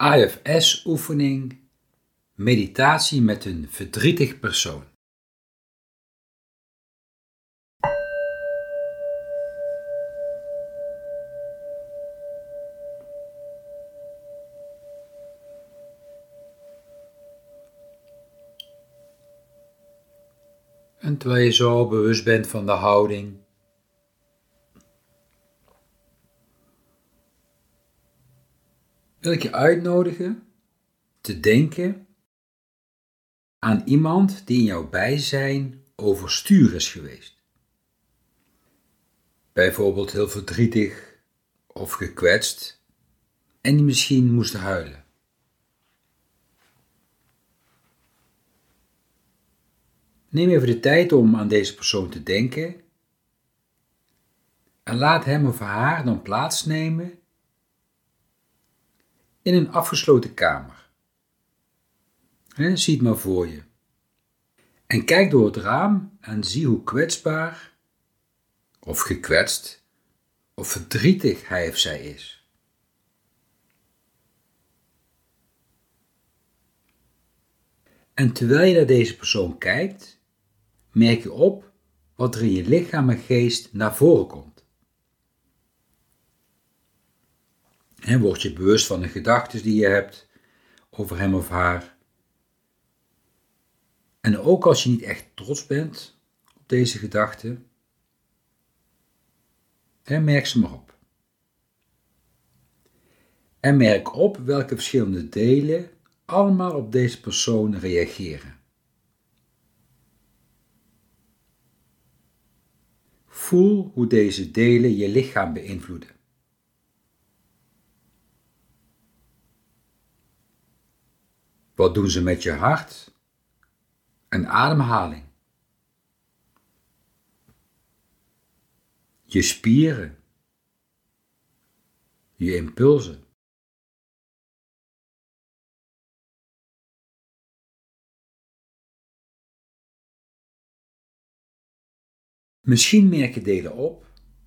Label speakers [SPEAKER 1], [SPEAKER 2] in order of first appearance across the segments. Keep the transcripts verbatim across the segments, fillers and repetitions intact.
[SPEAKER 1] I F S-oefening, meditatie met een verdrietig persoon. En terwijl je zo bewust bent van de houding, wil ik je uitnodigen te denken aan iemand die in jouw bijzijn overstuur is geweest. Bijvoorbeeld heel verdrietig of gekwetst en die misschien moest huilen. Neem even de tijd om aan deze persoon te denken en laat hem of haar dan plaatsnemen in een afgesloten kamer. He, zie het maar voor je. En kijk door het raam en zie hoe kwetsbaar of gekwetst of verdrietig hij of zij is. En terwijl je naar deze persoon kijkt, merk je op wat er in je lichaam en geest naar voren komt. En word je bewust van de gedachten die je hebt over hem of haar. En ook als je niet echt trots bent op deze gedachten, merk ze maar op. En merk op welke verschillende delen allemaal op deze persoon reageren. Voel hoe deze delen je lichaam beïnvloeden. Wat doen ze met je hart en ademhaling? Je spieren, je impulsen. Misschien merk je delen op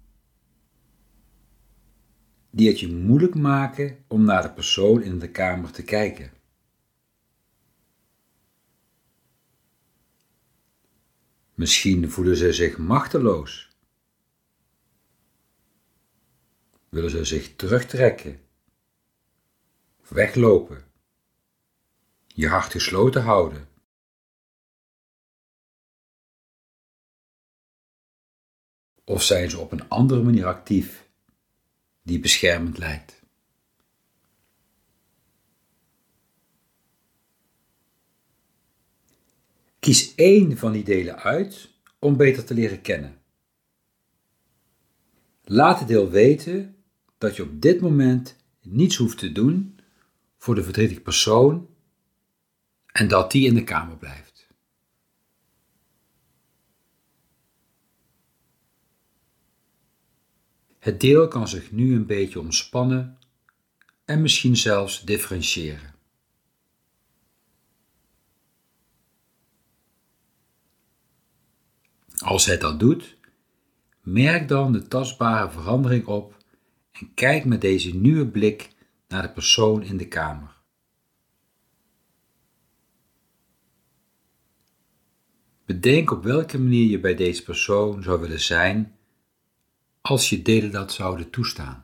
[SPEAKER 1] die het je moeilijk maken om naar de persoon in de kamer te kijken. Misschien voelen ze zich machteloos. Willen ze zich terugtrekken, weglopen, je hart gesloten houden. Of zijn ze op een andere manier actief die beschermend lijkt. Kies één van die delen uit om beter te leren kennen. Laat het deel weten dat je op dit moment niets hoeft te doen voor de verdrietige persoon en dat die in de kamer blijft. Het deel kan zich nu een beetje ontspannen en misschien zelfs differentiëren. Als het dat doet, merk dan de tastbare verandering op en kijk met deze nieuwe blik naar de persoon in de kamer. Bedenk op welke manier je bij deze persoon zou willen zijn als je delen dat zouden toestaan.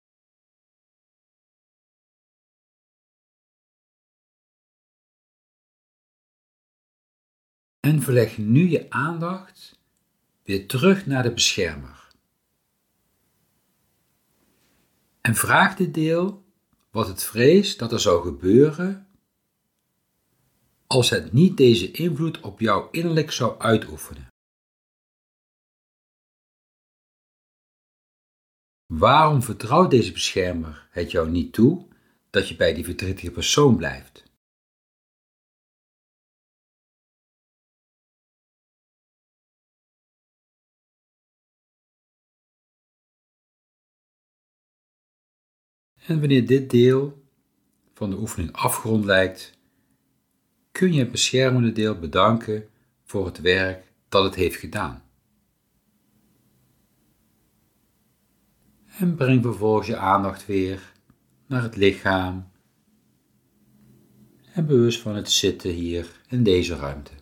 [SPEAKER 1] En verleg nu je aandacht weer terug naar de beschermer. En vraag dit deel wat het vreest dat er zou gebeuren als het niet deze invloed op jou innerlijk zou uitoefenen. Waarom vertrouwt deze beschermer het jou niet toe dat je bij die verdrietige persoon blijft? En wanneer dit deel van de oefening afgerond lijkt, kun je het beschermende deel bedanken voor het werk dat het heeft gedaan. En breng vervolgens je aandacht weer naar het lichaam en bewust van het zitten hier in deze ruimte.